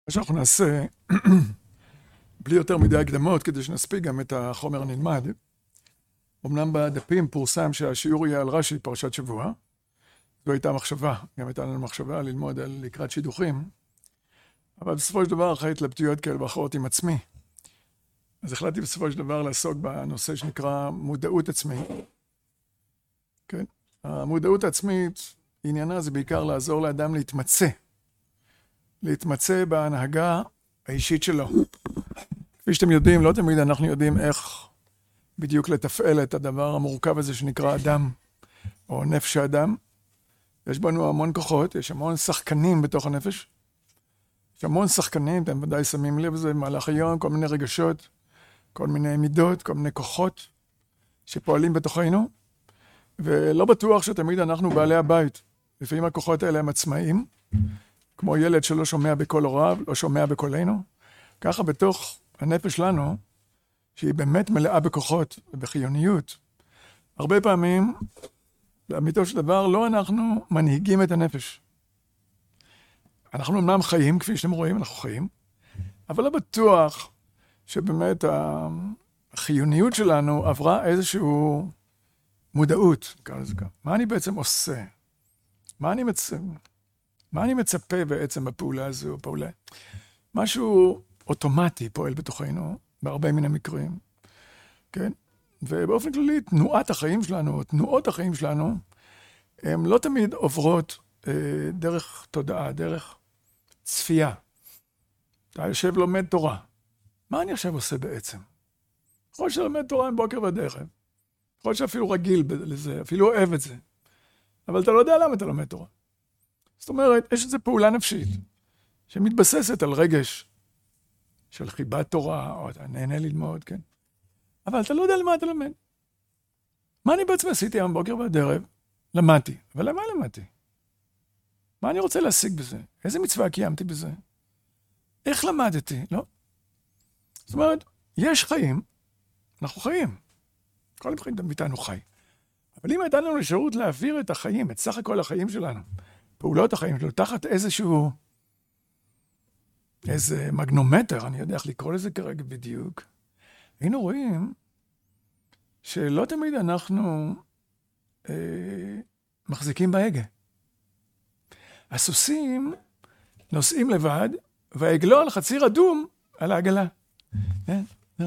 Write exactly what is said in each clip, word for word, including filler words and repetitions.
מה שאנחנו נעשה, בלי יותר מדי הקדמות, כדי שנספיק גם את החומר הנלמד. אמנם בדפים פורסם שהשיעור יהיה על רש"י פרשת שבוע. זו הייתה מחשבה, גם הייתה לנו מחשבה ללמוד על לקראת שידוכים. אבל בסופו של דבר, אחרי התלבטויות כאלה ואחרות עם עצמי, אז החלטתי בסופו של דבר לעסוק בנושא שנקרא מודעות עצמית. כן? המודעות העצמית, עניינה זה בעיקר לעזור לאדם להתמצא. להתמצא בהנהגה האישית שלו. כפי שאתם יודעים, לא תמיד אנחנו יודעים איך בדיוק לתפעל את הדבר המורכב הזה שנקרא אדם, או נפש האדם. יש בנו המון כוחות, יש המון שחקנים בתוך הנפש. יש המון שחקנים, אתם ודאי שמים לב לזה במהלך היום, כל מיני רגשות, כל מיני מידות, כל מיני כוחות שפועלים בתוכנו, ולא בטוח שתמיד אנחנו בעלי הבית. לפעמים הכוחות האלה הם עצמאיים, כמו ילד שלא שומע בקול הוריו, לא שומע בקולנו. ככה בתוך הנפש שלנו, שהיא באמת מלאה בכוחות ובחיוניות, הרבה פעמים, באמיתו של דבר, לא אנחנו מנהיגים את הנפש. אנחנו אמנם חיים, כפי שאתם רואים, אנחנו חיים, אבל לא בטוח שבאמת החיוניות שלנו עברה איזושהי מודעות. מה אני בעצם עושה? מה אני מצפה? מה אני מצפה בעצם בפעולה הזו? פעולה? משהו אוטומטי פועל בתוכנו, בהרבה מן המקרים. כן? ובאופן כללי, תנועת החיים שלנו, תנועות החיים שלנו, הן לא תמיד עוברות אה, דרך תודעה, דרך צפייה. אתה יושב לומד תורה. מה אני עכשיו עושה בעצם? יכול שלומד תורה מבוקר ועד ערב. יכול שאפילו רגיל לזה, אפילו אוהב את זה. אבל אתה לא יודע למה אתה לומד תורה. זאת אומרת, יש איזו פעולה נפשית, שמתבססת על רגש של חיבת תורה, או אתה נהנה ללמוד, כן? אבל אתה לא יודע למה אתה לומד. מה אני בעצם עשיתי היום בוקר ועד ערב? למדתי. אבל למה למדתי? מה אני רוצה להשיג בזה? איזה מצווה קיימתי בזה? איך למדתי? לא. זאת אומרת, יש חיים, אנחנו חיים. כל החיים מאיתנו חי. אבל אם הייתה לנו אפשרות להעביר את החיים, את סך הכל החיים שלנו, פעולות החיים שלנו, תחת איזשהו, איזה מגנומטר, אני יודע איך לקרוא לזה כרגע בדיוק, היינו רואים שלא תמיד אנחנו אה, מחזיקים בהגה. הסוסים נוסעים לבד, והעגלון חציר אדום על העגלה. כן?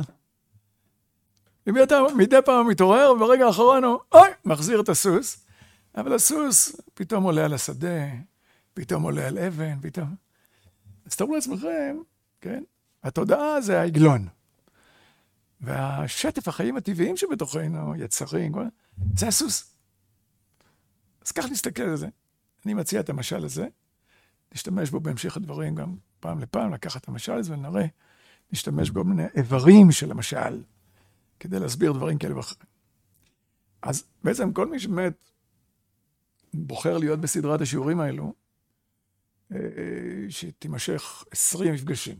מדי פעם מתעורר, וברגע האחרון הוא, אוי, מחזיר את הסוס, אבל הסוס פתאום עולה על השדה, פתאום עולה על אבן, פתאום. אז תראו לעצמכם, כן? התודעה זה העגלון. והשטף החיים הטבעיים שבתוכנו, יצרים, זה הסוס. אז כך נסתכל על זה. אני מציע את המשל הזה, נשתמש בו בהמשך הדברים גם פעם לפעם, לקחת את המשל הזה ונראה, נשתמש בו מיני איברים של המשל, כדי להסביר דברים כאלה ואחרים. אז בעצם כל מי שבאמת בוחר להיות בסדרת השיעורים האלו, שתימשך עשרים מפגשים.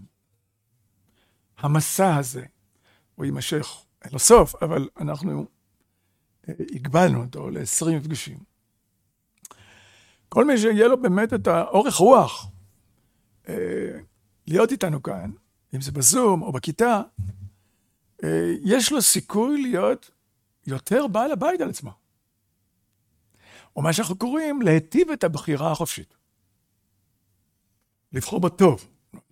המסע הזה, הוא יימשך, אין לו סוף, אבל אנחנו הגבלנו אותו ל-עשרים מפגשים. כל מי שיהיה לו באמת את האורך רוח, להיות איתנו כאן, אם זה בזום או בכיתה, יש לו סיכוי להיות יותר בעל הבית על עצמו. או מה שאנחנו קוראים, להיטיב את הבחירה החופשית. לבחור בטוב.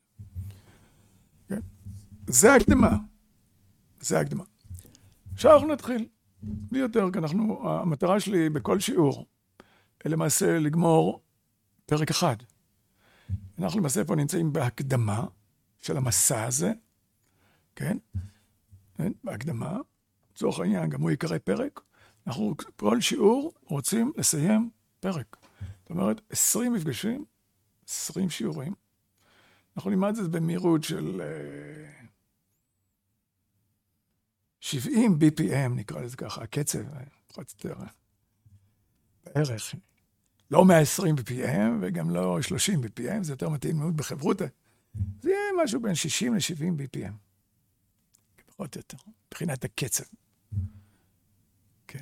כן? זה הקדמה. זה הקדמה. עכשיו אנחנו נתחיל. בלי יותר, כי אנחנו, המטרה שלי בכל שיעור, למעשה לגמור פרק אחד. אנחנו למעשה פה נמצאים בהקדמה של המסע הזה, כן? בהקדמה, לצורך העניין, גם הוא יקרא פרק, אנחנו כל שיעור רוצים לסיים פרק. זאת אומרת, עשרים מפגשים, עשרים שיעורים. אנחנו נלמד את זה במהירות של שבעים בי פי אם, נקרא לזה ככה, הקצב, פחות יותר, בערך. לא מאה ועשרים בי פי אם וגם לא שלושים בי פי אם, זה יותר מתאים מאוד בחברות. זה יהיה משהו בין שישים ל-שבעים בי פי אם. פחות יותר, מבחינת הקצב. כן.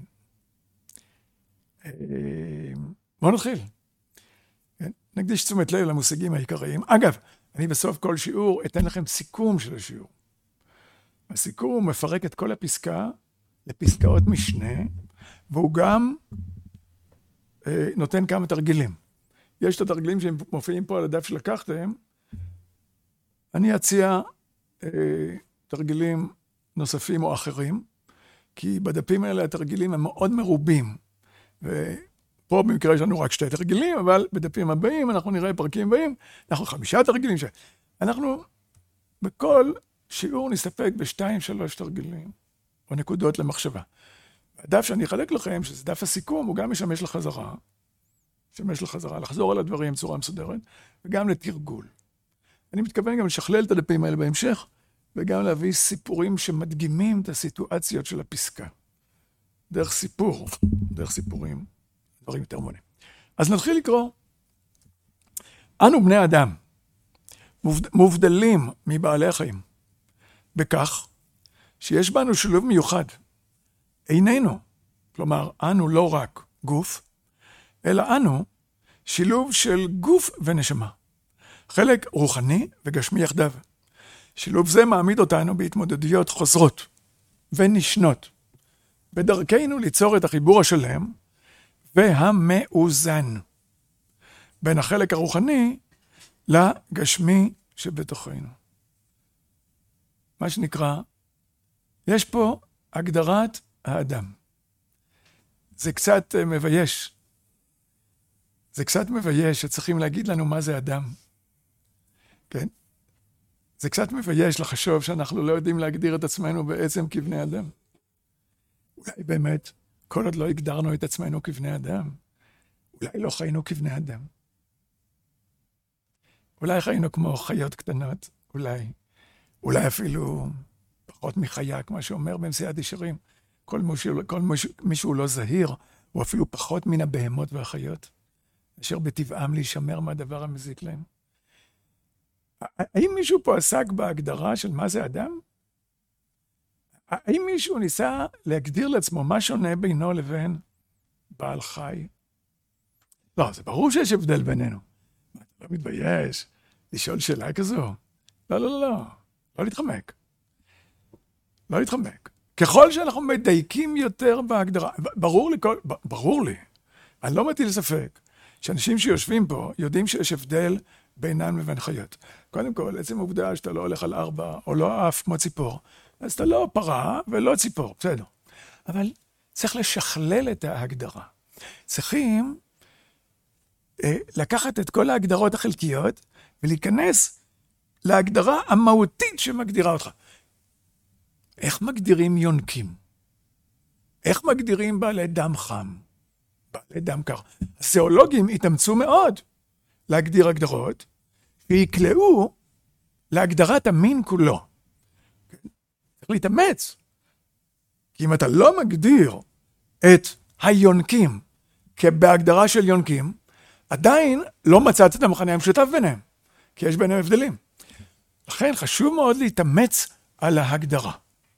בואו נתחיל. נקדיש תשומת לב למושגים העיקריים. אגב, אני בסוף כל שיעור אתן לכם סיכום של השיעור. הסיכום מפרק את כל הפסקה לפסקאות משנה, והוא גם אה, נותן כמה תרגילים. יש את התרגילים שמופיעים פה על הדף שלקחתם, אני אציע אה, תרגילים נוספים או אחרים, כי בדפים האלה התרגילים הם מאוד מרובים, ופה במקרה יש לנו רק שתי תרגילים, אבל בדפים הבאים אנחנו נראה פרקים הבאים, אנחנו חמישה תרגילים, ש... אנחנו בכל שיעור נסתפק בשתיים שלוש תרגילים, או נקודות למחשבה. הדף שאני אחלק לכם, שזה דף הסיכום, הוא גם משמש לחזרה, משמש לחזרה, לחזור על הדברים בצורה מסודרת, וגם לתרגול. אני מתכוון גם לשכלל את הדפים האלה בהמשך, וגם להביא סיפורים שמדגימים את הסיטואציות של הפסקה. דרך סיפור, דרך סיפורים, דברים יותר מונים. אז נתחיל לקרוא. אנו בני אדם, מובדלים מבעלי החיים, בכך שיש בנו שילוב מיוחד. איננו, כלומר, אנו לא רק גוף, אלא אנו שילוב של גוף ונשמה. חלק רוחני וגשמי יחדיו. שילוב זה מעמיד אותנו בהתמודדויות חוזרות ונשנות, בדרכנו ליצור את החיבור השלם והמאוזן בין החלק הרוחני לגשמי שבתוכנו. מה שנקרא, יש פה הגדרת האדם. זה קצת מבייש. זה קצת מבייש שצריכים להגיד לנו מה זה אדם. כן? זה קצת מבייש לחשוב שאנחנו לא יודעים להגדיר את עצמנו בעצם כבני אדם. אולי באמת, כל עוד לא הגדרנו את עצמנו כבני אדם, אולי לא חיינו כבני אדם. אולי חיינו כמו חיות קטנות, אולי. אולי אפילו פחות מחיה, כמו שאומר במסיעת ישרים. כל מישהו, כל מישהו, מישהו לא זהיר, הוא אפילו פחות מן הבהמות והחיות, אשר בטבעם להישמר מהדבר המזיק להם. האם מישהו פה עסק בהגדרה של מה זה אדם? האם מישהו ניסה להגדיר לעצמו מה שונה בינו לבין בעל חי? לא, זה ברור שיש הבדל בינינו. מה, אתה לא מתבייש לשאול שאלה כזו? לא, לא, לא, לא. לא להתחמק. לא להתחמק. ככל שאנחנו מדייקים יותר בהגדרה, ברור לי, כל, ברור לי, אני לא מטיל ספק, שאנשים שיושבים פה יודעים שיש הבדל בינם לבין חיות. קודם כל, עצם העובדה שאתה לא הולך על ארבע, או לא עף כמו ציפור, אז אתה לא פרה ולא ציפור, בסדר. אבל צריך לשכלל את ההגדרה. צריכים אה, לקחת את כל ההגדרות החלקיות, ולהיכנס להגדרה המהותית שמגדירה אותך. איך מגדירים יונקים? איך מגדירים בעלי דם חם? בעלי דם קר? הזואולוגים התאמצו מאוד להגדיר הגדרות, ויקלעו להגדרת המין כולו. צריך להתאמץ. כי אם אתה לא מגדיר את היונקים כבהגדרה של יונקים, עדיין לא מצאת את המחנה המשותף ביניהם, כי יש ביניהם הבדלים. לכן חשוב מאוד להתאמץ על ההגדרה.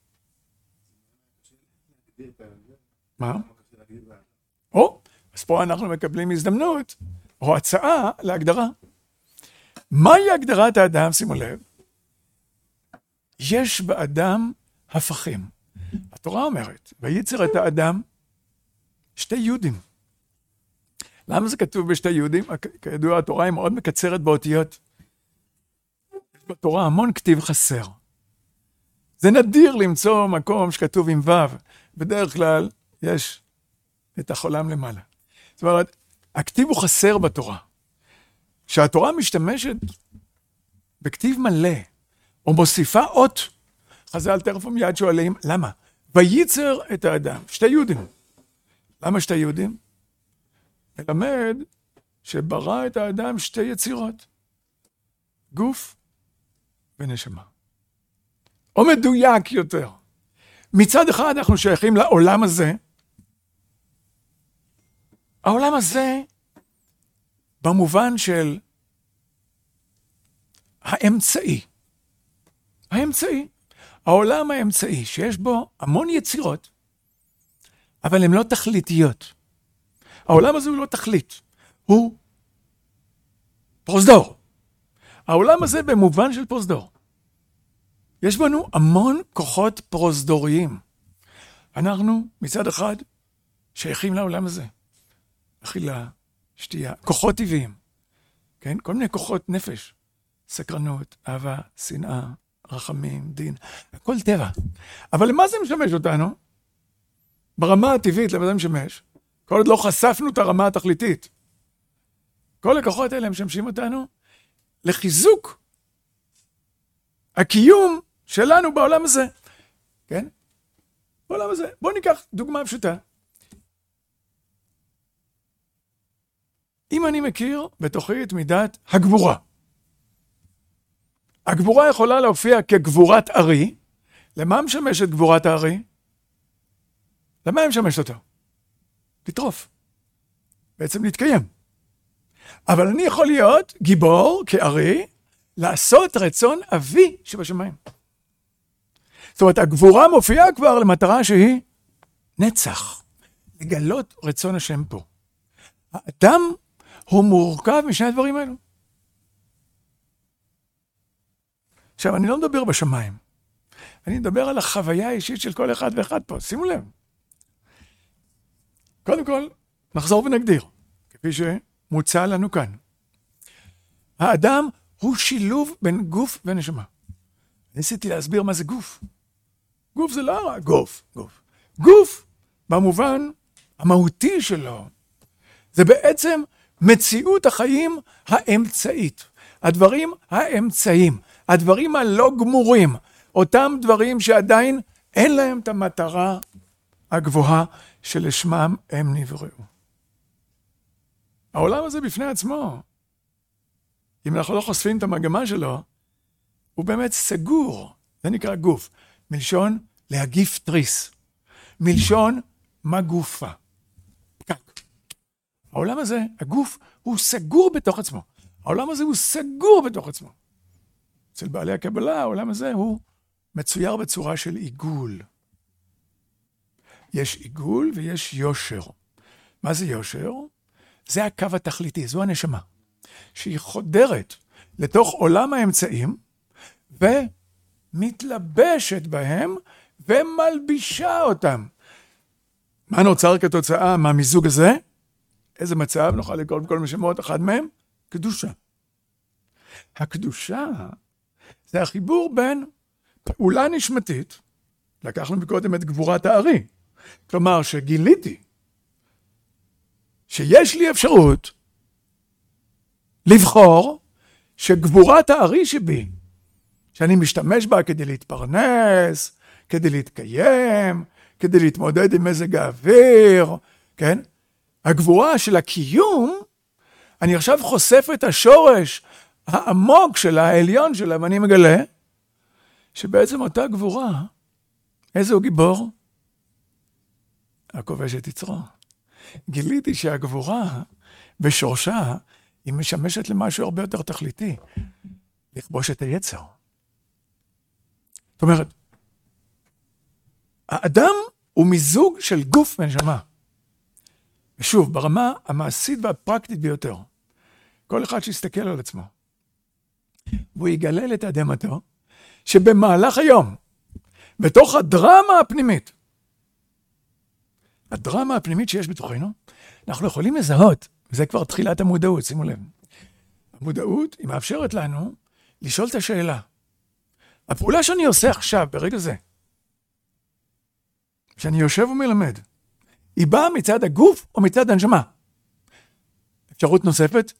מה? או, אז פה אנחנו מקבלים הזדמנות, או הצעה להגדרה. מהי הגדרת האדם? שימו לב. יש באדם הפכים. התורה אומרת, וייצר את האדם שתי יהודים. למה זה כתוב בשתי יהודים? כידוע, התורה היא מאוד מקצרת באותיות. יש בתורה המון כתיב חסר. זה נדיר למצוא מקום שכתוב עם ו', בדרך כלל יש את החולם למעלה. זאת אומרת, הכתיב הוא חסר בתורה. כשהתורה משתמשת בכתיב מלא, או מוסיפה אות, חז"ל תכף ומיד שואלים, למה? וייצר את האדם, שתי יהודים. למה שתי יהודים? מלמד שברא את האדם שתי יצירות, גוף ונשמה. או מדויק יותר. מצד אחד אנחנו שייכים לעולם הזה, העולם הזה במובן של האמצעי. האמצעי. העולם האמצעי שיש בו המון יצירות, אבל הן לא תכליתיות. העולם הזה הוא לא תכלית, הוא פרוזדור. העולם הזה במובן של פרוזדור. יש בנו המון כוחות פרוזדוריים. אנחנו מצד אחד שייכים לעולם הזה. אכילה, שתייה, כוחות טבעיים. כן? כל מיני כוחות נפש. סקרנות, אהבה, שנאה, רחמים, דין. הכל טבע. אבל למה זה משמש אותנו? ברמה הטבעית, למה זה משמש? כל עוד לא חשפנו את הרמה התכליתית. כל הכוחות האלה משמשים אותנו לחיזוק הקיום שלנו בעולם הזה. כן? בעולם הזה. בואו ניקח דוגמה פשוטה. אם אני מכיר בתוכי את מידת הגבורה, הגבורה יכולה להופיע כגבורת ארי. למה משמשת גבורת הארי? למה היא משמשת אותו? לטרוף. בעצם להתקיים. אבל אני יכול להיות גיבור כארי, לעשות רצון אבי שבשמיים. זאת אומרת, הגבורה מופיעה כבר למטרה שהיא נצח. לגלות רצון השם פה. האדם הוא מורכב משני הדברים האלו. עכשיו, אני לא מדבר בשמיים. אני מדבר על החוויה האישית של כל אחד ואחד פה. שימו לב. קודם כל, נחזור ונגדיר, כפי שמוצע לנו כאן. האדם הוא שילוב בין גוף ונשמה. ניסיתי להסביר מה זה גוף. גוף זה לא רק גוף, גוף. גוף, במובן המהותי שלו, זה בעצם מציאות החיים האמצעית. הדברים האמצעיים, הדברים הלא גמורים, אותם דברים שעדיין אין להם את המטרה הגבוהה שלשמם הם נבראו. העולם הזה בפני עצמו, אם אנחנו לא חושפים את המגמה שלו, הוא באמת סגור. זה נקרא גוף. מלשון להגיף תריס. מלשון מגופה. פקק. העולם הזה, הגוף, הוא סגור בתוך עצמו. העולם הזה הוא סגור בתוך עצמו. אצל בעלי הקבלה, העולם הזה הוא מצויר בצורה של עיגול. יש עיגול ויש יושר. מה זה יושר? זה הקו התכליתי, זו הנשמה. שהיא חודרת לתוך עולם האמצעים, ומתלבשת בהם, ומלבישה אותם. מה נוצר כתוצאה מהמיזוג הזה? איזה מצב? נוכל לקרוא כל משמעות אחד מהם? קדושה. הקדושה זה החיבור בין פעולה נשמתית, לקחנו מקודם את גבורת הארי, כלומר שגיליתי שיש לי אפשרות לבחור שגבורת הארי שבי, שאני משתמש בה כדי להתפרנס, כדי להתקיים, כדי להתמודד עם מזג האוויר, כן? הגבורה של הקיום, אני עכשיו חושף את השורש העמוק של העליון שלה, ואני מגלה שבעצם אותה גבורה, איזה הוא גיבור? הכובש את יצרו. גיליתי שהגבורה בשורשה היא משמשת למשהו הרבה יותר תכליתי, לכבוש את היצר. זאת אומרת, האדם הוא מיזוג של גוף ונשמה. ושוב, ברמה המעשית והפרקטית ביותר, כל אחד שיסתכל על עצמו, והוא יגלה לתדהמתו, שבמהלך היום, בתוך הדרמה הפנימית, הדרמה הפנימית שיש בתוכנו, אנחנו יכולים לזהות, וזה כבר תחילת המודעות, שימו לב. המודעות היא מאפשרת לנו לשאול את השאלה. הפעולה שאני עושה עכשיו, ברגע זה, שאני יושב ומלמד, היא באה מצד הגוף או מצד הנשמה? אפשרות נוספת?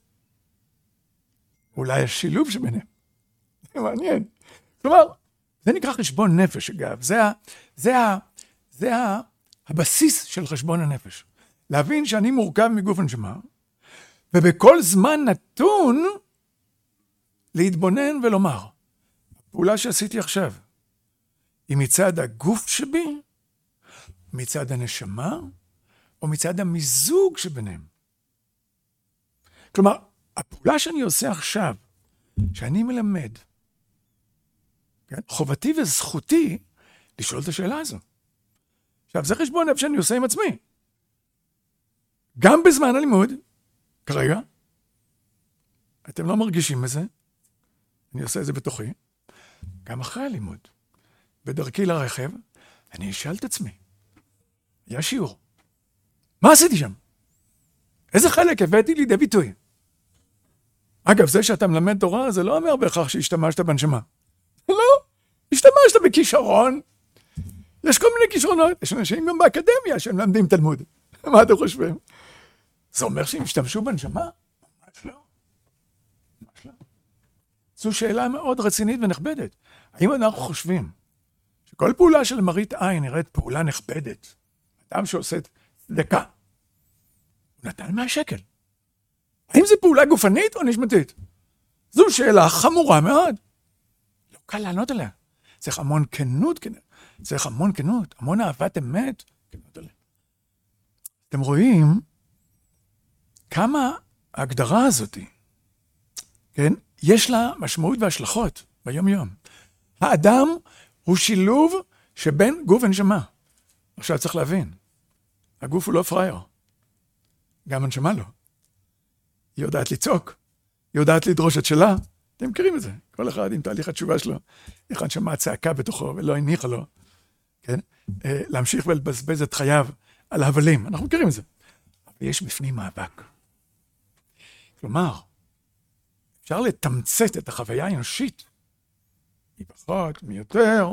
אולי השילוב שביניהם. זה מעניין. כלומר, זה נקרא חשבון נפש, אגב. זה, זה, זה הבסיס של חשבון הנפש. להבין שאני מורכב מגוף ונשמה, ובכל זמן נתון להתבונן ולומר, הפעולה שעשיתי עכשיו, היא מצד הגוף שבי, מצד הנשמה, או מצד המיזוג שביניהם. כלומר, הפעולה שאני עושה עכשיו, שאני מלמד, כן? חובתי וזכותי לשאול את השאלה הזו. עכשיו, זה חשבון נפש שאני עושה עם עצמי. גם בזמן הלימוד, כרגע, אתם לא מרגישים בזה, אני עושה את זה בתוכי, גם אחרי הלימוד. בדרכי לרכב, אני אשאל את עצמי, היה שיעור, מה עשיתי שם? איזה חלק הבאתי לידי ביטוי? אגב, זה שאתה מלמד תורה, זה לא אומר בהכרח שהשתמשת בנשמה. לא, השתמשת בכישרון. יש כל מיני כישרונות, יש אנשים גם באקדמיה שהם למדים תלמוד. מה אתם חושבים? זה אומר שהם השתמשו בנשמה? ממש לא. ממש לא. זו שאלה מאוד רצינית ונכבדת. האם אנחנו חושבים שכל פעולה של מראית עין נראית פעולה נכבדת? אדם שעושה צדקה, הוא נתן מאה שקל. האם זו פעולה גופנית או נשמתית? זו שאלה חמורה מאוד. לא קל לענות עליה. צריך המון כנות, צריך המון כנות, המון אהבת אמת. אתם רואים כמה ההגדרה הזאת, כן, יש לה משמעות והשלכות ביום יום. האדם הוא שילוב שבין גוף ונשמה. עכשיו צריך להבין, הגוף הוא לא פרייר. גם הנשמה לא. היא יודעת לצעוק, היא יודעת לדרוש את שלה. אתם מכירים את זה. כל אחד עם תהליך התשובה שלו. אחד שמע צעקה בתוכו ולא הניחה לו. כן? להמשיך ולבזבז את חייו על הבלים. אנחנו מכירים את זה. אבל יש בפנים מאבק. כלומר, אפשר לתמצת את החוויה האנושית. היא פחות, מי יותר.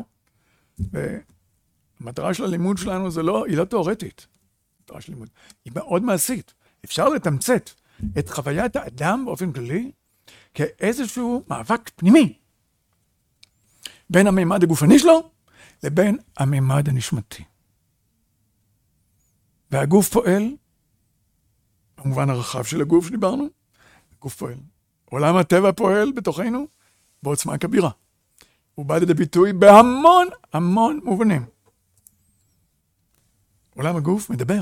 והמטרה של הלימוד שלנו זה לא, היא לא תיאורטית. המטרה של לימוד. היא מאוד מעשית. אפשר לתמצת את חוויית האדם באופן כללי, כאיזשהו מאבק פנימי, בין הממד הגופני שלו, לבין הממד הנשמתי. והגוף פועל, במובן הרחב של הגוף שדיברנו, הגוף פועל. עולם הטבע פועל בתוכנו, בעוצמה כבירה. הוא בא לידי ביטוי בהמון המון מובנים. עולם הגוף מדבר.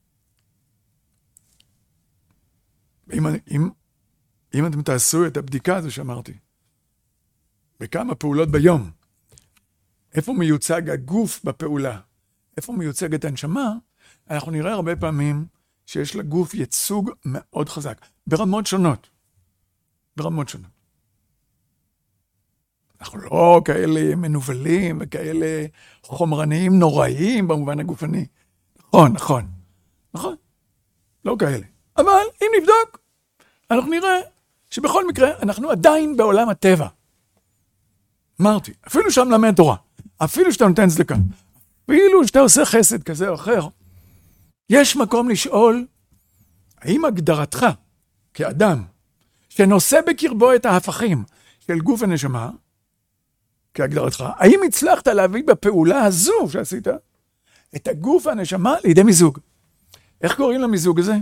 אם, אם, אם אתם תעשו את הבדיקה הזו שאמרתי, בכמה פעולות ביום, איפה מיוצג הגוף בפעולה, איפה מיוצג את הנשמה, אנחנו נראה הרבה פעמים שיש לגוף ייצוג מאוד חזק, ברמות שונות. ברמות שונות. אנחנו לא כאלה מנובלים וכאלה חומרניים נוראיים במובן הגופני. נכון, נכון, נכון. לא כאלה. אבל אם נבדוק, אנחנו נראה שבכל מקרה אנחנו עדיין בעולם הטבע. אמרתי, אפילו שאתה מלמד תורה, אפילו שאתה נותן צדקה, אפילו שאתה עושה חסד כזה או אחר, יש מקום לשאול, האם הגדרתך כאדם, שנושא בקרבו את ההפכים של גוף ונשמה, כהגדרתך, האם הצלחת להביא בפעולה הזו שעשית, את הגוף והנשמה לידי מיזוג? איך קוראים למיזוג הזה?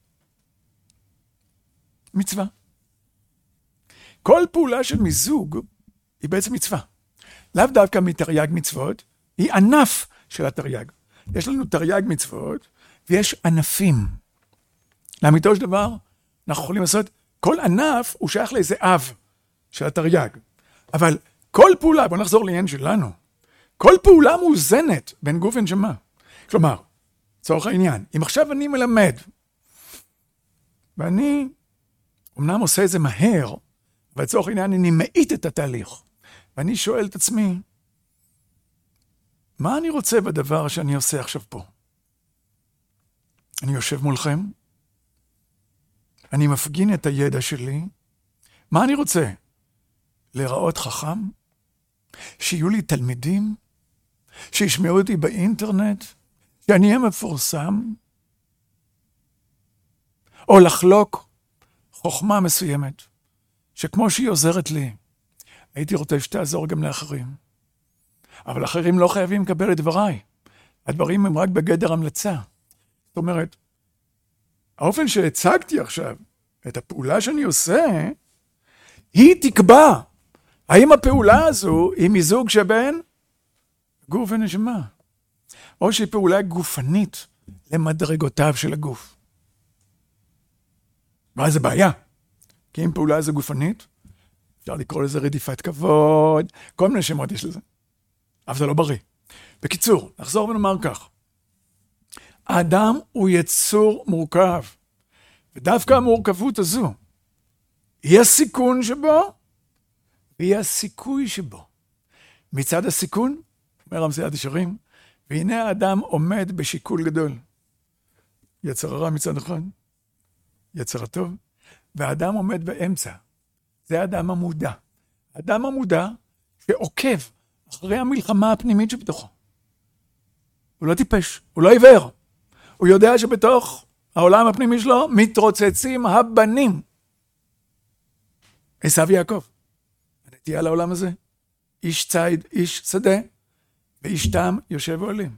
מצווה. כל פעולה של מיזוג היא בעצם מצווה. לאו דווקא מתרי"ג מצוות, היא ענף של התרי"ג. יש לנו תרי"ג מצוות, ויש ענפים. לאמיתו של דבר, אנחנו יכולים לעשות, כל ענף הוא שייך לאיזה אב של התרי"ג. אבל כל פעולה, בואו נחזור לעניין שלנו, כל פעולה מאוזנת בין גוף ונשמה. כלומר, צורך העניין, אם עכשיו אני מלמד, ואני אמנם עושה את זה מהר, אבל צורך העניין אני מאית את התהליך, ואני שואל את עצמי, מה אני רוצה בדבר שאני עושה עכשיו פה? אני יושב מולכם, אני מפגין את הידע שלי, מה אני רוצה? להיראות חכם? שיהיו לי תלמידים? שישמעו אותי באינטרנט? שאני אהיה מפורסם? או לחלוק חוכמה מסוימת, שכמו שהיא עוזרת לי, הייתי רוצה שתעזור גם לאחרים. אבל אחרים לא חייבים לקבל את דבריי. הדברים הם רק בגדר המלצה. זאת אומרת, האופן שהצגתי עכשיו, את הפעולה שאני עושה, היא תקבע האם הפעולה הזו היא מיזוג שבין גוף ונשמה, או שהיא פעולה גופנית למדרגותיו של הגוף. מה זה בעיה? כי אם פעולה זו גופנית, אפשר לקרוא לזה רדיפת כבוד, כל מיני שמות יש לזה. אבל זה לא בריא. בקיצור, נחזור ונאמר כך. האדם הוא יצור מורכב, ודווקא המורכבות הזו, היא הסיכון שבו, והיא הסיכוי שבו. מצד הסיכון, אומר המסילת ישרים, והנה האדם עומד בשיקול גדול. יצר הרע מצד אחד, יצר הטוב, והאדם עומד באמצע. זה האדם המודע. האדם המודע שעוקב אחרי המלחמה הפנימית שבתוכו. הוא לא טיפש, הוא לא עיוור. הוא יודע שבתוך העולם הפנימי שלו מתרוצצים הבנים. עשיו ויעקב. הנטייה לעולם הזה. איש ציד, איש שדה, ואיש תם יושב ועולים.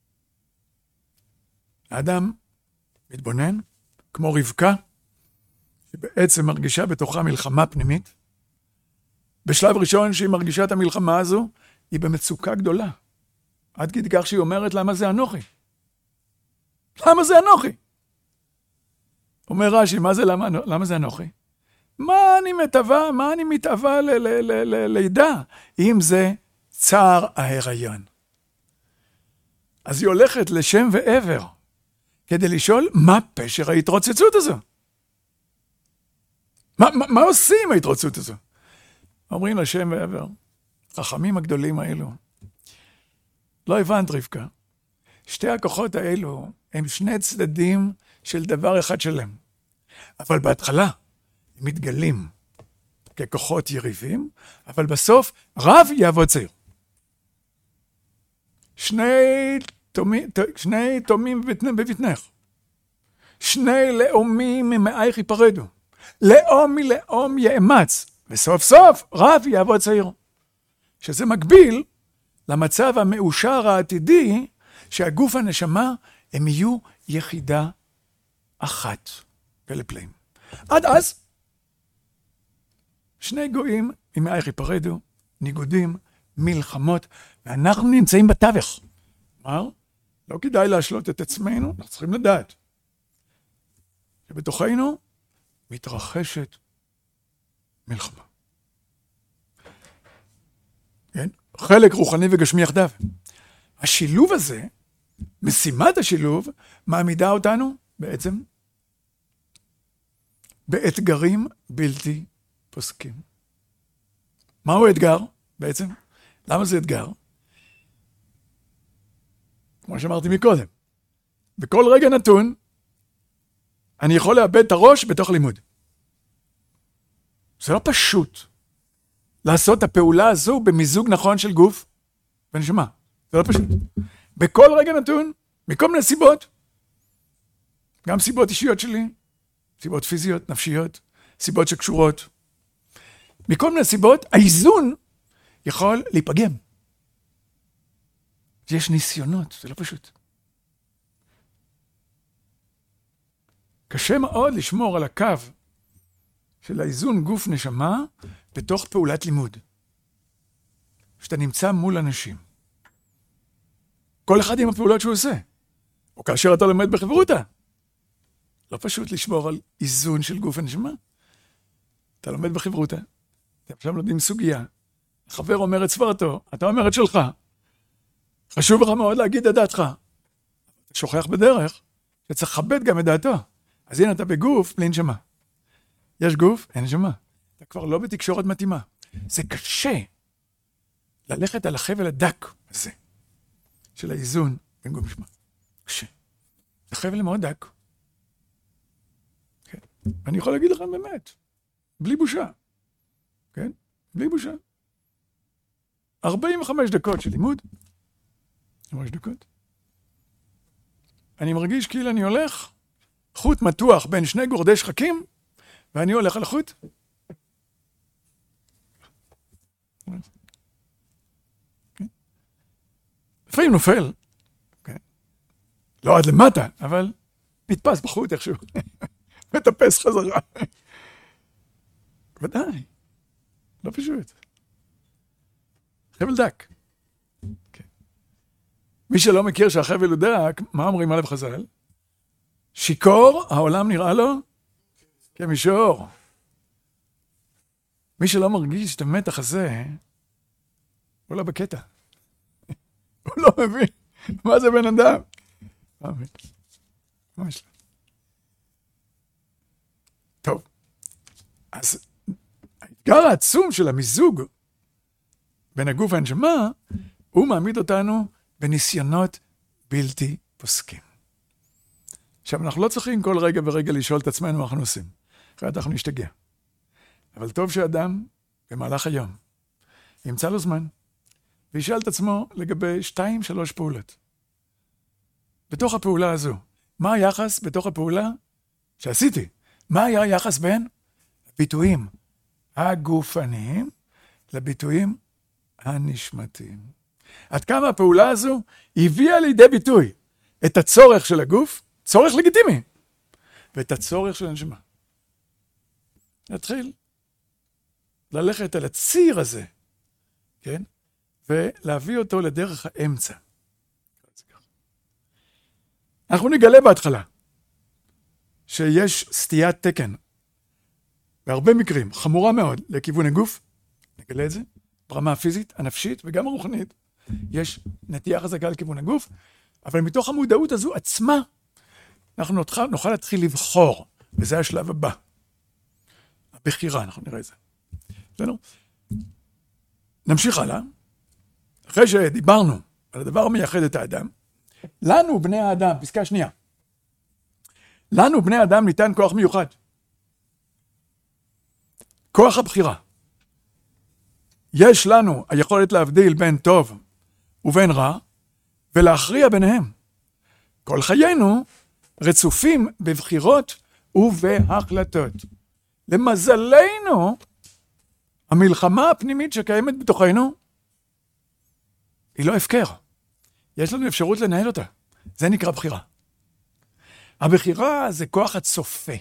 האדם מתבונן, כמו רבקה, שבעצם מרגישה בתוכה מלחמה פנימית. בשלב ראשון שהיא מרגישה את המלחמה הזו, היא במצוקה גדולה. עד כדי כך שהיא אומרת, למה זה אנוכי? למה זה אנוכי? אומר רש"י, מה זה, למה, למה זה אנוכי? מה אני מתאווה, מה אני מתאווה ללידה, אם זה צער ההיריון. אז היא הולכת לשם ועבר, כדי לשאול מה פשר ההתרוצצות הזו. מה, מה, מה עושים ההתרוצצות הזו? אומרים לשם ועבר, חכמים הגדולים האלו, לא הבנת רבקה, שתי הכוחות האלו הם שני צדדים של דבר אחד שלם, אבל בהתחלה הם מתגלים ככוחות יריבים, אבל בסוף רב יעבוד צעיר. שני תומים, שני תומים בבטנך, שני לאומים ממאייך ייפרדו, לאום מלאום יאמץ, וסוף סוף רב יעבוד צעיר. שזה מקביל למצב המאושר העתידי, שהגוף הנשמה הם יהיו יחידה אחת ולפלאים. עד אז, שני גויים ממאייך ייפרדו, ניגודים, מלחמות, ואנחנו נמצאים בתווך. כלומר, לא כדאי להשלות את עצמנו, אנחנו צריכים לדעת. שבתוכנו מתרחשת מלחמה. כן? חלק רוחני וגשמי יחדיו. השילוב הזה, משימת השילוב, מעמידה אותנו בעצם באתגרים בלתי פוסקים. מהו האתגר בעצם? למה זה אתגר? כמו שאמרתי מקודם, בכל רגע נתון, אני יכול לאבד את הראש בתוך לימוד. זה לא פשוט לעשות את הפעולה הזו במיזוג נכון של גוף ונשמה. זה לא פשוט. בכל רגע נתון, מכל מיני סיבות, גם סיבות אישיות שלי, סיבות פיזיות, נפשיות, סיבות שקשורות. מכל מיני סיבות, האיזון יכול להיפגם. יש ניסיונות, זה לא פשוט. קשה מאוד לשמור על הקו של האיזון גוף נשמה בתוך פעולת לימוד. שאתה נמצא מול אנשים. כל אחד עם הפעולות שהוא עושה. או כאשר אתה לומד בחברותה. לא פשוט לשמור על איזון של גוף הנשמה. אתה לומד בחברותה. אתם עכשיו לומדים סוגיה. החבר אומר את סברתו, אתה אומר את שלך. חשוב לך מאוד להגיד את דעתך. אתה שוכח בדרך שצריך לכבד גם את דעתו. אז הנה אתה בגוף בלי נשמה. יש גוף, אין נשמה. אתה כבר לא בתקשורת מתאימה. זה קשה ללכת על החבל הדק הזה, של האיזון בין גוף נשמה. קשה. זה חבל מאוד דק. כן? אני יכול להגיד לכם באמת, בלי בושה. כן? בלי בושה. ארבעים וחמש דקות של לימוד. חמש דקות. אני מרגיש כאילו אני הולך חוט מתוח בין שני גורדי שחקים, ואני הולך על החוט. לפעמים נופל. לא עד למטה, אבל נתפס בחוט איכשהו. מטפס חזרה. ודאי. לא פשוט. חבל דק. מי שלא מכיר שהחבל הוא דק, מה אומרים עליו חז"ל? שיקור, העולם נראה לו כמישור. מי שלא מרגיש את המתח הזה, הוא לא בקטע. הוא לא מבין מה זה בן אדם. ממש לא. טוב, אז האתגר העצום של המיזוג בין הגוף והנשמה, הוא מעמיד אותנו בניסיונות בלתי פוסקים. עכשיו, אנחנו לא צריכים כל רגע ורגע לשאול את עצמנו מה אנחנו עושים. אחרת אנחנו נשתגע. אבל טוב שאדם במהלך היום ימצא לו זמן, וישאל את עצמו לגבי שתיים, שלוש פעולות. בתוך הפעולה הזו, מה היחס בתוך הפעולה שעשיתי? מה היה היחס בין הביטויים הגופניים לביטויים הנשמתיים? עד כמה הפעולה הזו הביאה לידי ביטוי את הצורך של הגוף, צורך לגיטימי, ואת הצורך של הנשמה. נתחיל ללכת על הציר הזה, כן? ולהביא אותו לדרך האמצע. אנחנו נגלה בהתחלה שיש סטיית תקן, בהרבה מקרים, חמורה מאוד, לכיוון הגוף, נגלה את זה, ברמה הפיזית, הנפשית וגם הרוחנית, יש נטייה חזקה לכיוון הגוף, אבל מתוך המודעות הזו עצמה, אנחנו נוכל, נוכל להתחיל לבחור, וזה השלב הבא. הבחירה, אנחנו נראה את זה. בסדר? נמשיך הלאה. אחרי שדיברנו על הדבר המייחד את האדם, לנו בני האדם, פסקה שנייה, לנו בני האדם ניתן כוח מיוחד. כוח הבחירה. יש לנו היכולת להבדיל בין טוב ובין רע, ולהכריע ביניהם. כל חיינו רצופים בבחירות ובהחלטות. למזלנו, המלחמה הפנימית שקיימת בתוכנו, היא לא הפקר. יש לנו אפשרות לנהל אותה. זה נקרא בחירה. הבחירה זה כוח הצופה.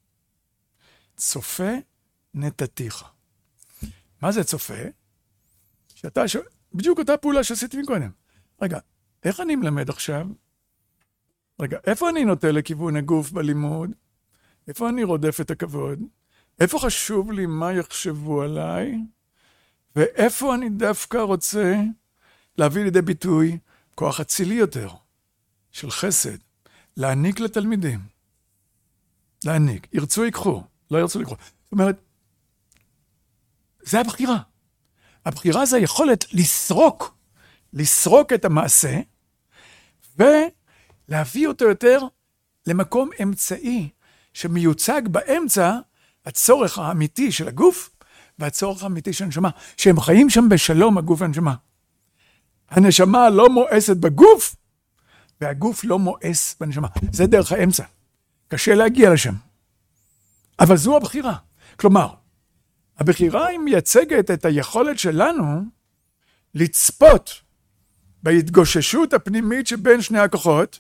צופה נתתיך. מה זה צופה? שאתה, ש... בדיוק אותה פעולה שעשיתי מקודם. רגע, איך אני מלמד עכשיו? רגע, איפה אני נוטה לכיוון הגוף בלימוד? איפה אני רודף את הכבוד? איפה חשוב לי מה יחשבו עליי? ואיפה אני דווקא רוצה להביא לידי ביטוי כוח אצילי יותר, של חסד, להעניק לתלמידים. להעניק. ירצו יקחו, לא ירצו לקחו. זאת אומרת, זה הבחירה. הבחירה זה היכולת לסרוק, לסרוק את המעשה, ולהביא אותו יותר למקום אמצעי, שמיוצג באמצע הצורך האמיתי של הגוף, והצורך האמיתי של הנשמה, שהם חיים שם בשלום, הגוף והנשמה. הנשמה לא מואסת בגוף, והגוף לא מואס בנשמה. זה דרך האמצע. קשה להגיע לשם. אבל זו הבחירה. כלומר, הבחירה היא מייצגת את היכולת שלנו לצפות בהתגוששות הפנימית שבין שני הכוחות,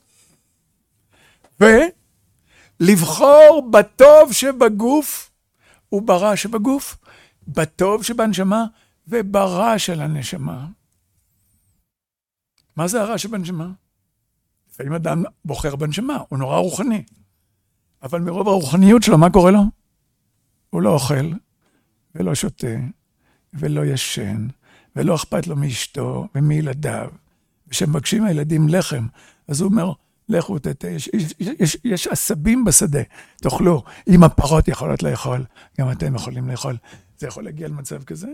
ולבחור בטוב שבגוף וברע שבגוף, בטוב שבנשמה וברע של הנשמה. מה זה הרע שבנשמה? לפעמים אדם בוחר בנשמה, הוא נורא רוחני. אבל מרוב הרוחניות שלו, מה קורה לו? הוא לא אוכל, ולא שותה, ולא ישן, ולא אכפת לו מאשתו ומילדיו. ושמבקשים הילדים לחם, אז הוא אומר, לכו תתה, יש, יש, יש, יש עשבים בשדה, תאכלו. אם הפרות יכולות לאכול, גם אתם יכולים לאכול. זה יכול להגיע למצב כזה.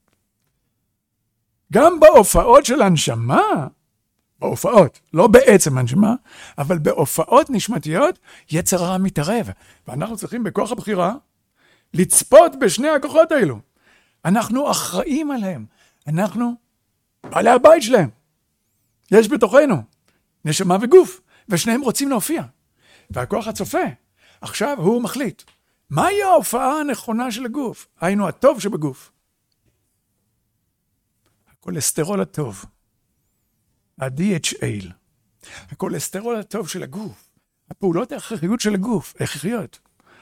גם בהופעות של הנשמה, בהופעות, לא בעצם הנשמה, אבל בהופעות נשמתיות, יצר הרע מתערב. ואנחנו צריכים בכוח הבחירה, לצפות בשני הכוחות האלו. אנחנו אחראים עליהם. אנחנו בעלי הבית שלהם. יש בתוכנו נשמה וגוף, ושניהם רוצים להופיע. והכוח הצופה, עכשיו הוא מחליט. מהי ההופעה הנכונה של הגוף? היינו הטוב שבגוף. הכולסטרול הטוב. ה-די אייץ' איי. הכולסטרול הטוב של הגוף. הפעולות ההכרחיות של הגוף, הכרחיות.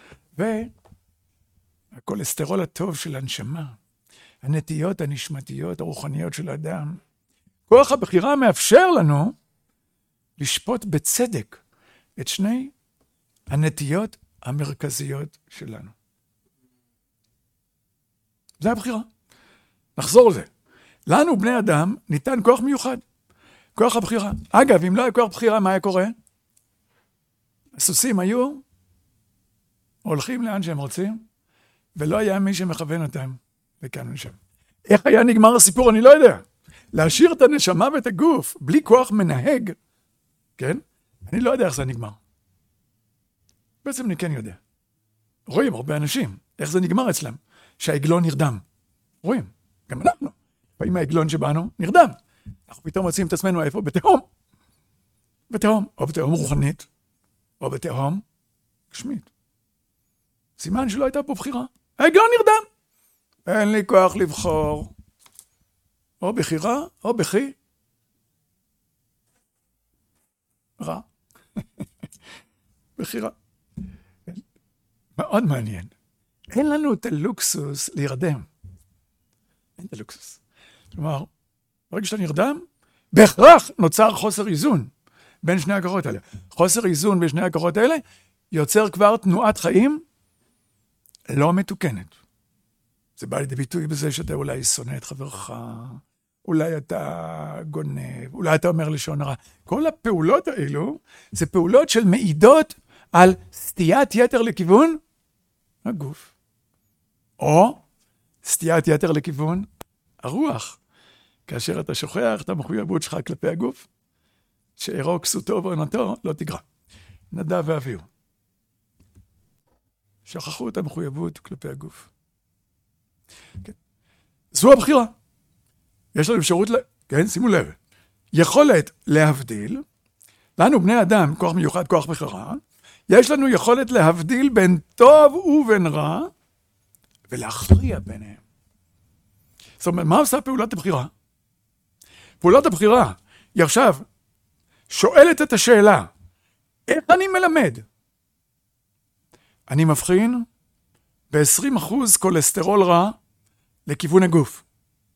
והכולסטרול הטוב של הנשמה. הנטיות הנשמתיות, הרוחניות של האדם. כוח הבחירה מאפשר לנו לשפוט בצדק את שני הנטיות המרכזיות שלנו. זה הבחירה. נחזור לזה. לנו, בני אדם, ניתן כוח מיוחד. כוח הבחירה. אגב, אם לא היה כוח בחירה, מה היה קורה? הסוסים היו הולכים לאן שהם רוצים, ולא היה מי שמכוון אותם. וכאן ונשם. איך היה נגמר הסיפור? אני לא יודע. להשאיר את הנשמה ואת הגוף בלי כוח מנהג, כן? אני לא יודע איך זה נגמר. בעצם אני כן יודע. רואים הרבה אנשים, איך זה נגמר אצלם, שהעגלון נרדם. רואים, גם אנחנו. פעמים העגלון שבאנו נרדם. אנחנו פתאום מוצאים את עצמנו איפה? בתהום. בתהום, או בתהום רוחנית, או בתהום גשמית. סימן שלא הייתה פה בחירה. העגלון נרדם. אין לי כוח לבחור. או בחירה, או בכי. רע. בחירה. מאוד מעניין. אין לנו את הלוקסוס להירדם. אין את הלוקסוס. כלומר, ברגע שאתה נרדם, בהכרח נוצר חוסר איזון בין שני הכוחות האלה. חוסר איזון בין שני הכוחות האלה יוצר כבר תנועת חיים לא מתוקנת. זה בא לידי ביטוי בזה שאתה אולי שונא את חברך, אולי אתה גונב, אולי אתה אומר לשון הרע. כל הפעולות האלו זה פעולות של מעידות על סטיית יתר לכיוון הגוף. או סטיית יתר לכיוון הרוח. כאשר אתה שוכח את המחויבות שלך כלפי הגוף, שעירו כסותו ועונתו לא תגרע. נדב ואביהו. שכחו את המחויבות כלפי הגוף. כן. זו הבחירה. יש לנו אפשרות, ל... כן, שימו לב, יכולת להבדיל, לנו בני אדם, כוח מיוחד, כוח בחירה, יש לנו יכולת להבדיל בין טוב ובין רע, ולהכריע ביניהם. זאת אומרת, מה עושה פעולת הבחירה? פעולת הבחירה, היא עכשיו שואלת את השאלה, איך אני מלמד? אני מבחין ב-עשרים אחוז קולסטרול רע לכיוון הגוף.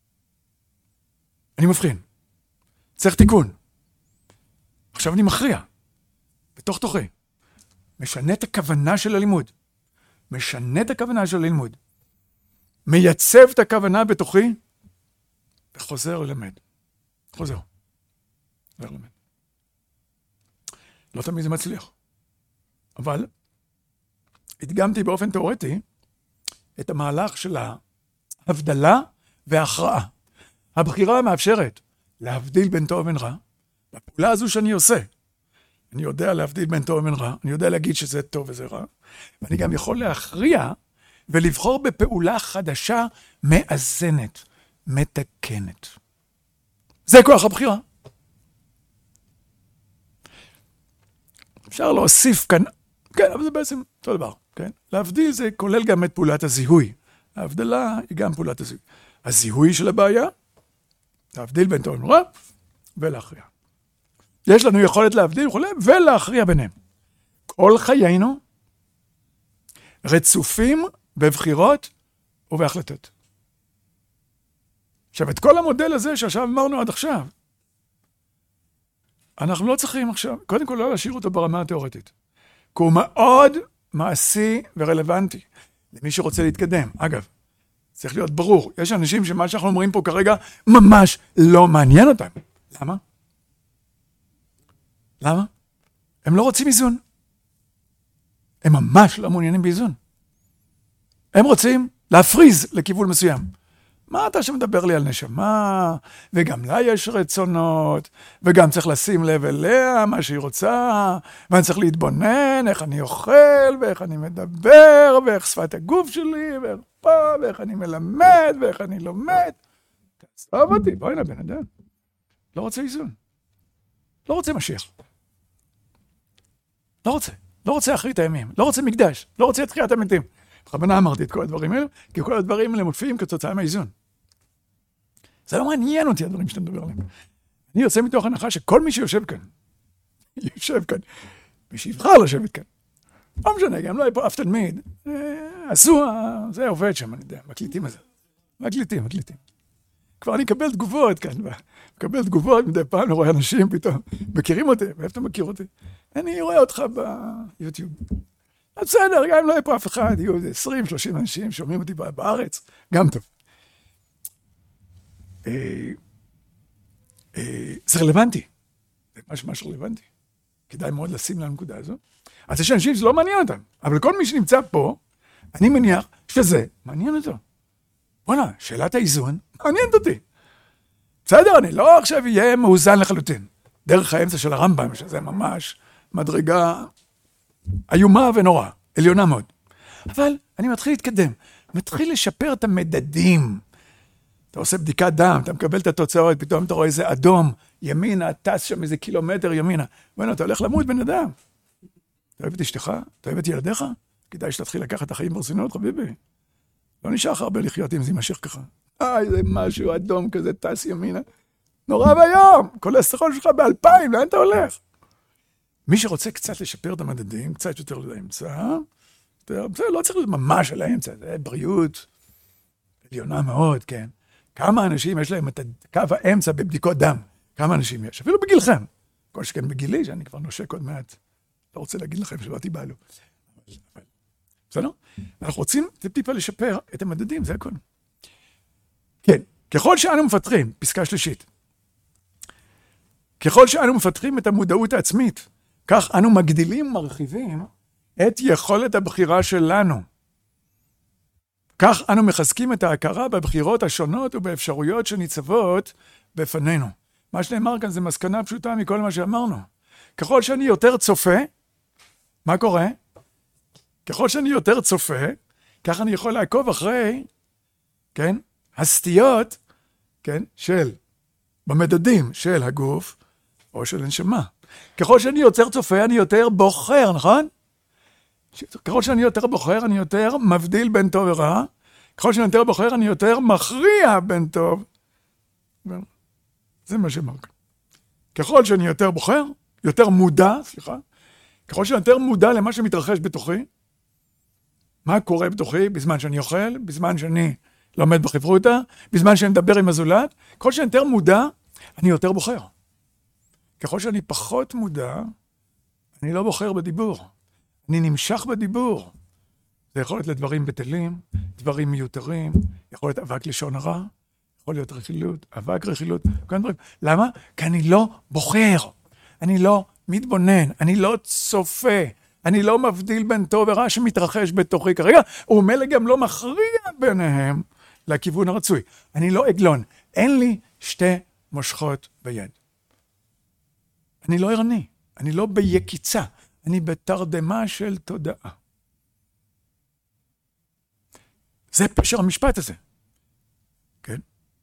אני מבחין. צריך תיקון. עכשיו אני מכריע. בתוך תוכי. משנה את הכוונה של הלימוד. משנה את הכוונה של הלימוד. מייצב את הכוונה בתוכי, וחוזר ללמד. חוזר. חוזר ללמד. לא תמיד זה מצליח. אבל הדגמתי באופן תיאורטי את המהלך של ההבדלה וההכרעה. הבחירה מאפשרת להבדיל בין טוב ובין רע. בפעולה הזו שאני עושה, אני יודע להבדיל בין טוב ובין רע, אני יודע להגיד שזה טוב וזה רע, ואני גם יכול להכריע ולבחור בפעולה חדשה, מאזנת, מתקנת. זה כוח הבחירה. אפשר להוסיף כאן, כן, אבל זה בעצם אותו דבר, כן? להבדיל זה כולל גם את פעולת הזיהוי. ההבדלה היא גם פעולת הזיהוי. הזיהוי של הבעיה, להבדיל בין טוב ובין רע, ולהכריע. יש לנו יכולת להבדיל וכו', ולהכריע ביניהם. כל חיינו רצופים בבחירות ובהחלטות. עכשיו, את כל המודל הזה שעכשיו אמרנו עד עכשיו, אנחנו לא צריכים עכשיו, קודם כל לא להשאיר אותו ברמה התיאורטית. כי הוא מאוד מעשי ורלוונטי למי שרוצה להתקדם. אגב, צריך להיות ברור, יש אנשים שמה שאנחנו אומרים פה כרגע ממש לא מעניין אותם. למה? למה? הם לא רוצים איזון. הם ממש לא מעוניינים באיזון. הם רוצים להפריז לכיוון מסוים. מה אתה שמדבר לי על נשמה, וגם לה יש רצונות, וגם צריך לשים לב אליה מה שהיא רוצה, ואני צריך להתבונן איך אני אוכל, ואיך אני מדבר, ואיך שפת הגוף שלי, ואיך פה, ואיך אני מלמד, ואיך אני לומד. תעזוב אותי, בואי הנה בן אדם. לא רוצה איזון. לא רוצה משיח. לא רוצה. לא רוצה אחרית הימים. לא רוצה מקדש. לא רוצה את תחיית המתים. בכוונה אמרתי את כל הדברים האלה, כי כל הדברים האלה מופיעים כתוצאה מהאיזון. זה לא מעניין אותי הדברים שאתה מדבר עליהם. אני יוצא מתוך הנחה שכל מי שיושב כאן, יושב כאן, מי שיבחר לשבת כאן, לא משנה, גם לא יהיה פה אף תלמיד, עשו, זה עובד שם, אני יודע, מקליטים את זה. מקליטים, מקליטים. כבר אני אקבל תגובות כאן, מקבל תגובות מדי פעם, אני רואה אנשים פתאום, מכירים אותי, ואיפה אתה מכיר אותי? אני רואה אותך ביוטיוב. בסדר, גם אם לא יהיה פה אף אחד, יהיו עשרים שלושים אנשים שאומרים אותי בארץ, גם טוב. זה רלוונטי. זה ממש ממש רלוונטי. כדאי מאוד לשים לנקודה הזו. אז יש אנשים שזה לא מעניין אותם, אבל כל מי שנמצא פה, אני מניח שזה מעניין אותו. בוא'נה, שאלת האיזון, מעניינת אותי. בסדר, אני לא עכשיו אהיה מאוזן לחלוטין. דרך האמצע של הרמב"ם, שזה ממש מדרגה איומה ונורא, עליונה מאוד. אבל אני מתחיל להתקדם, מתחיל לשפר את המדדים. אתה עושה בדיקת דם, אתה מקבל את התוצאות, פתאום אתה רואה איזה אדום, ימינה, טס שם איזה קילומטר ימינה. בוא'נה, אתה הולך למות בן אדם. אתה אוהב את אשתך? אתה אוהב את ילדיך? כדאי שתתחיל לקחת את החיים ברצינות, חביבי. לא נשאר לך הרבה לחיות אם זה יימשך ככה. אה, זה משהו אדום כזה, טס ימינה. נורא והיום, כולסטרול שלך באלפיים, לאן אתה הולך? מי שרוצה קצת לשפר את המדדים, קצת יותר לאמצע, זה לא צריך להיות ממש על האמצע, זה בריאות עליונה מאוד, כן. כמה אנשים יש להם את קו האמצע בבדיקות דם? כמה אנשים יש? אפילו בגילכם. כל שכן בגילי, שאני כבר נושק עוד מעט. לא רוצה להגיד לכם שלא תיבהלו. בסדר? אנחנו רוצים טיפה לשפר את המדדים, זה הכל. כן, ככל שאנו מפתחים, פסקה שלישית, ככל שאנו מפתחים את המודעות העצמית, כך אנו מגדילים ומרחיבים את יכולת הבחירה שלנו. כך אנו מחזקים את ההכרה בבחירות השונות ובאפשרויות שניצבות בפנינו. מה שנאמר כאן זה מסקנה פשוטה מכל מה שאמרנו. ככל שאני יותר צופה, מה קורה? ככל שאני יותר צופה, כך אני יכול לעקוב אחרי, כן, הסטיות, כן, של, במדדים של הגוף, או של הנשמה. ככל שאני יותר צופה, אני יותר בוחר, נכון? ככל שאני יותר בוחר, אני יותר מבדיל בין טוב ורע. ככל שאני יותר בוחר, אני יותר מכריע בין טוב. זה מה שאמר כאן. ככל שאני יותר בוחר, יותר מודע, סליחה, ככל שאני יותר מודע למה שמתרחש בתוכי, מה קורה בתוכי בזמן שאני אוכל, בזמן שאני לומד בחברותה, בזמן שאני מדבר עם הזולת, ככל שאני יותר מודע, אני יותר בוחר. ככל שאני פחות מודע, אני לא בוחר בדיבור. אני נמשך בדיבור. זה יכול להיות לדברים בטלים, דברים מיותרים, יכול להיות אבק לשון הרע, יכול להיות רכילות, אבק רכילות, כל דברים. למה? כי אני לא בוחר. אני לא מתבונן, אני לא צופה, אני לא מבדיל בין טוב ורע שמתרחש בתוכי כרגע, וממילא גם לא מכריע ביניהם לכיוון הרצוי. אני לא עגלון, אין לי שתי מושכות ביד. אני לא ערני, אני לא ביקיצה, אני בתרדמה של תודעה. זה פשר המשפט הזה. כן?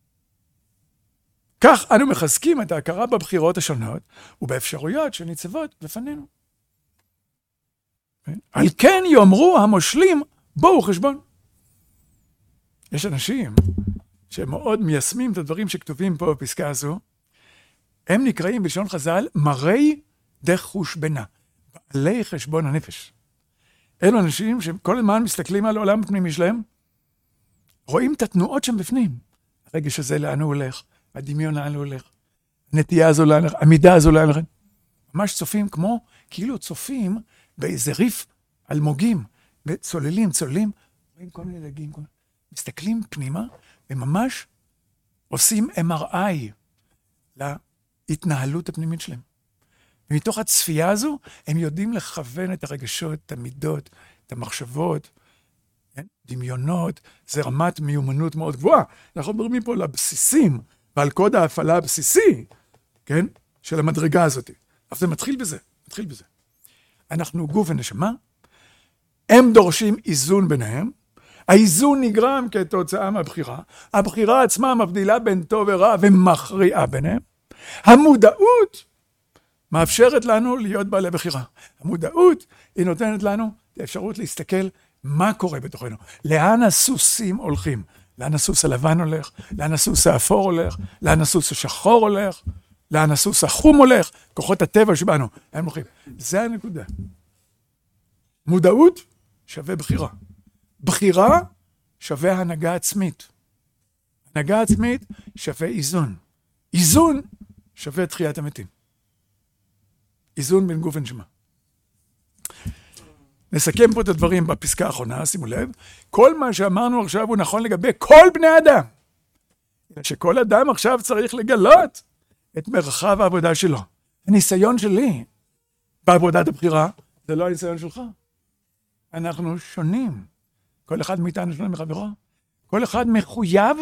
כך אנו מחזקים את ההכרה בבחירות השונות ובאפשרויות שניצבות בפנינו. כן? על כן יאמרו המושלים, בואו חשבון. יש אנשים שמאוד מיישמים את הדברים שכתובים פה בפסקה הזו, הם נקראים בלשון חז"ל מראי דחושבנה, בעלי חשבון הנפש. אלו אנשים שכל הזמן מסתכלים על העולם הפנימי שלהם, רואים את התנועות שם בפנים. הרגש הזה לאן הוא הולך, הדמיון לאן הוא הולך, הנטייה הזו לאן הולך, המידה הזו לאן הולך. ממש צופים כמו, כאילו צופים באיזה ריף אלמוגים, וצוללים, צוללים, רואים כל מיני דגים, כל... מסתכלים פנימה, וממש עושים אם אר איי להתנהלות הפנימית שלהם. ומתוך הצפייה הזו, הם יודעים לכוון את הרגשות, את המידות, את המחשבות, כן? דמיונות, זה רמת מיומנות מאוד גבוהה. אנחנו מדברים פה לבסיסים, ועל קוד ההפעלה הבסיסי, כן? של המדרגה הזאת. אבל זה מתחיל בזה, מתחיל בזה. אנחנו גוף ונשמה, הם דורשים איזון ביניהם, האיזון נגרם כתוצאה מהבחירה, הבחירה עצמה מבדילה בין טוב ורע ומכריעה ביניהם, המודעות מאפשרת לנו להיות בעלי בחירה. המודעות היא נותנת לנו את האפשרות להסתכל מה קורה בתוכנו, לאן הסוסים הולכים, לאן הסוס הלבן הולך, לאן הסוס האפור הולך, לאן הסוס השחור הולך, לאן הסוס החום הולך, כוחות הטבע שבנו, הם הולכים. זה הנקודה. מודעות שווה בחירה. בחירה שווה הנהגה עצמית. הנהגה עצמית שווה איזון. איזון שווה תחיית המתים. איזון בין גוף ונשמה. נסכם פה את הדברים בפסקה האחרונה, שימו לב. כל מה שאמרנו עכשיו הוא נכון לגבי כל בני אדם. שכל אדם עכשיו צריך לגלות את מרחב העבודה שלו. הניסיון שלי בעבודת הבחירה, זה לא הניסיון שלך. אנחנו שונים. כל אחד מאיתנו שונה מחברו. כל כל אחד מחויב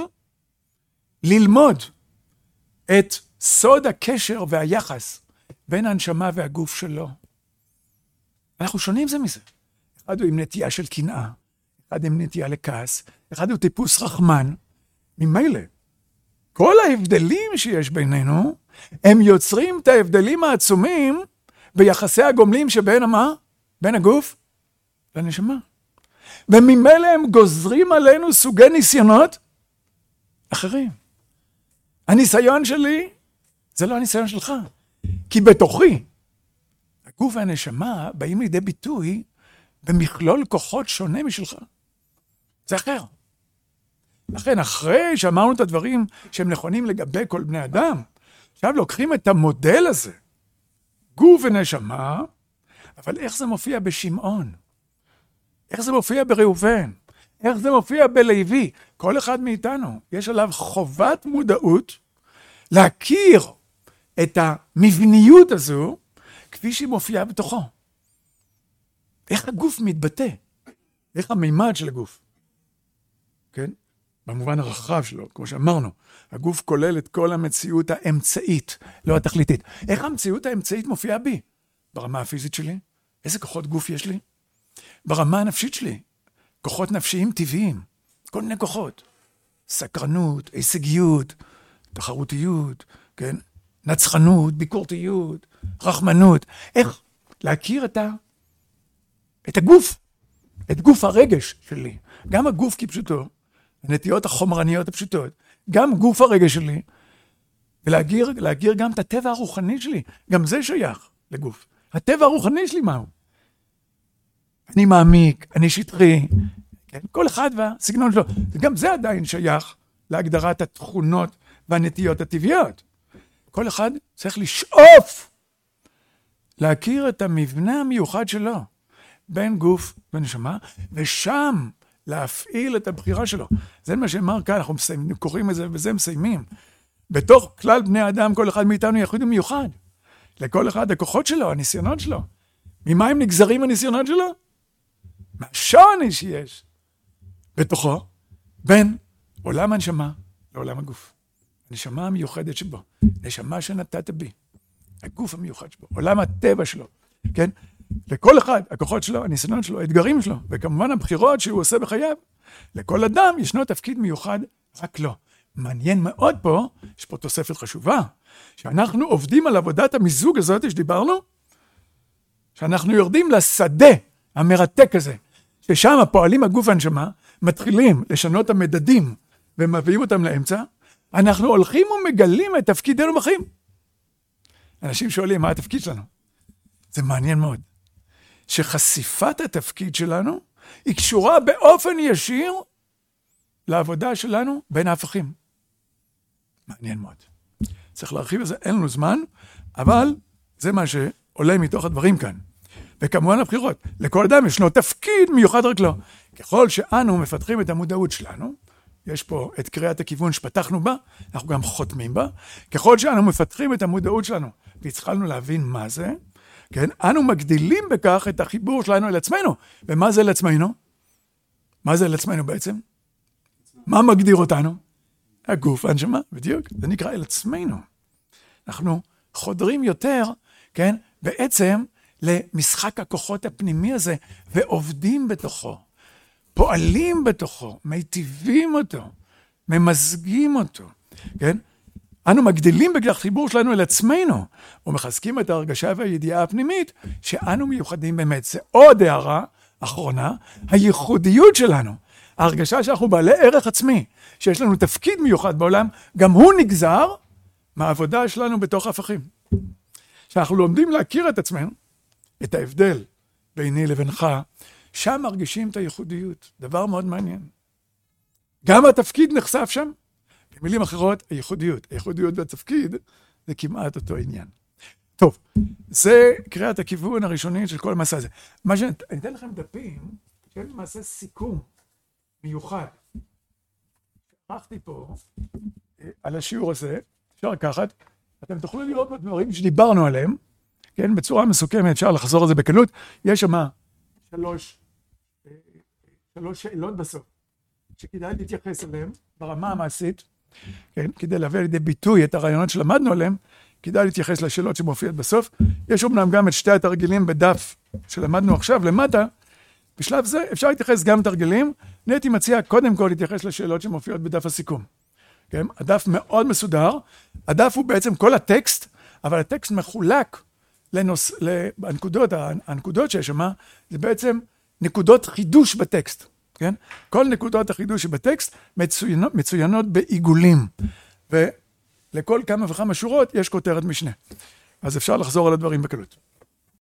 ללמוד את סוד הקשר והיחס בין הנשמה והגוף שלו. אנחנו שונים זה מזה. אחד הוא עם נטייה של קנאה, אחד עם נטייה לכעס, אחד הוא טיפוס רחמן. ממילא, כל ההבדלים שיש בינינו, הם יוצרים את ההבדלים העצומים ביחסי הגומלים שבין מה? בין הגוף לנשמה. וממילא הם גוזרים עלינו סוגי ניסיונות אחרים. הניסיון שלי זה לא הניסיון שלך, כי בתוכי הגוף והנשמה באים לידי ביטוי במכלול כוחות שונה משלך. זה אחר. לכן, אחרי שאמרנו את הדברים שהם נכונים לגבי כל בני אדם, עכשיו לוקחים את המודל הזה, גוף ונשמה, אבל איך זה מופיע בשמעון? איך זה מופיע בראובן? איך זה מופיע בלוי? כל אחד מאיתנו, יש עליו חובת מודעות להכיר את המבניות הזו, כפי שהיא מופיעה בתוכו. איך הגוף מתבטא? איך המימד של הגוף? כן? במובן הרחב שלו, כמו שאמרנו, הגוף כולל את כל המציאות האמצעית, לא התכליתית. איך המציאות האמצעית מופיעה בי? ברמה הפיזית שלי? איזה כוחות גוף יש לי? ברמה הנפשית שלי, כוחות נפשיים טבעיים, כל מיני כוחות. סקרנות, הישגיות, תחרותיות, כן? נצחנות, ביקורתיות, רחמנות. איך להכיר את, ה... את הגוף, את גוף הרגש שלי. גם הגוף כפשוטו, הנטיות החומרניות הפשוטות, גם גוף הרגש שלי, ולהגיר להגיר גם את הטבע הרוחני שלי. גם זה שייך לגוף. הטבע הרוחני שלי מהו? אני מעמיק, אני שטרי, כן? כל אחד והסגנון שלו. וגם זה עדיין שייך להגדרת התכונות והנטיות הטבעיות. כל אחד צריך לשאוף להכיר את המבנה המיוחד שלו, בין גוף ונשמה, ושם להפעיל את הבחירה שלו. זה מה שאמר כאן, אנחנו מסיימים, קוראים את זה וזה מסיימים. בתוך כלל בני אדם, כל אחד מאיתנו יחיד ומיוחד. לכל אחד הכוחות שלו, הניסיונות שלו. ממה הם נגזרים הניסיונות שלו? מהשוני שיש בתוכו, בין עולם הנשמה לעולם הגוף. הנשמה המיוחדת שבו, נשמה שנתת בי, הגוף המיוחד שבו, עולם הטבע שלו, כן? לכל אחד, הכוחות שלו, הניסיונות שלו, האתגרים שלו, וכמובן הבחירות שהוא עושה בחייו. לכל אדם ישנו תפקיד מיוחד, רק לא. מעניין מאוד פה, יש פה תוספת חשובה, שאנחנו עובדים על עבודת המיזוג הזאת שדיברנו, שאנחנו יורדים לשדה המרתק הזה, ששם הפועלים הגוף והנשמה, מתחילים לשנות המדדים, ומביאים אותם לאמצע, אנחנו הולכים ומגלים את תפקידנו בחיים. אנשים שואלים, מה התפקיד שלנו? זה מעניין מאוד. שחשיפת התפקיד שלנו היא קשורה באופן ישיר לעבודה שלנו בין ההפכים. מעניין מאוד. צריך להרחיב את זה, אין לנו זמן, אבל זה מה שעולה מתוך הדברים כאן. וכמובן הבחירות, לכל אדם ישנו תפקיד מיוחד רק לו. ככל שאנו מפתחים את המודעות שלנו, יש פה את קריאת הכיוון שפתחנו בה, אנחנו גם חותמים בה, ככל שאנו מפתחים את המודעות שלנו, והצלחנו להבין מה זה, כן? אנו מגדילים בכך את החיבור שלנו אל עצמנו. ומה זה אל עצמנו? מה זה אל עצמנו בעצם? מה מגדיר אותנו? הגוף והנשמה, בדיוק. זה נקרא אל עצמנו. אנחנו חודרים יותר, כן? בעצם למשחק הכוחות הפנימי הזה, ועובדים בתוכו, פועלים בתוכו, מיטיבים אותו, ממזגים אותו, כן? אנו מגדילים בכך חיבור שלנו אל עצמנו, ומחזקים את ההרגשה והידיעה הפנימית, שאנו מיוחדים באמת. זה עוד הערה אחרונה, הייחודיות שלנו, ההרגשה שאנחנו בעלי ערך עצמי, שיש לנו תפקיד מיוחד בעולם, גם הוא נגזר מהעבודה שלנו בתוך ההפכים. שאנחנו לומדים להכיר את עצמנו, את ההבדל ביני לבינך, שם מרגישים את הייחודיות, דבר מאוד מעניין. גם התפקיד נחשף שם, במילים אחרות, הייחודיות. הייחודיות והתפקיד זה כמעט אותו עניין. טוב, זה קריאת הכיוון הראשוני של כל המסע הזה. מה שאני אתן לכם דפים, שאני למעשה סיכום מיוחד. ערכתי פה על השיעור הזה, אפשר לקחת, אתם תוכלו לראות בדברים שדיברנו עליהם, כן, בצורה מסוכמת, אפשר לחזור על זה בקלות. יש שם שלוש, שלוש שאלות בסוף. שכדאי להתייחס אליהם ברמה המעשית, כן? כדי להביא לידי ביטוי את הרעיונות שלמדנו עליהם, כדאי להתייחס לשאלות שמופיעות בסוף. יש אומנם גם את שתי התרגילים בדף שלמדנו עכשיו למטה, בשלב זה אפשר להתייחס גם תרגילים, אני הייתי מציע קודם כל להתייחס לשאלות שמופיעות בדף הסיכום. כן? הדף מאוד מסודר, הדף הוא בעצם כל הטקסט, אבל הטקסט מחולק לנוס... לנקודות, הנקודות שיש שם, זה בעצם נקודות חידוש בטקסט. כן? כל נקודות החידוש שבטקסט מצוינות, מצוינות בעיגולים, ולכל כמה וכמה שורות יש כותרת משנה. אז אפשר לחזור על הדברים בקלות.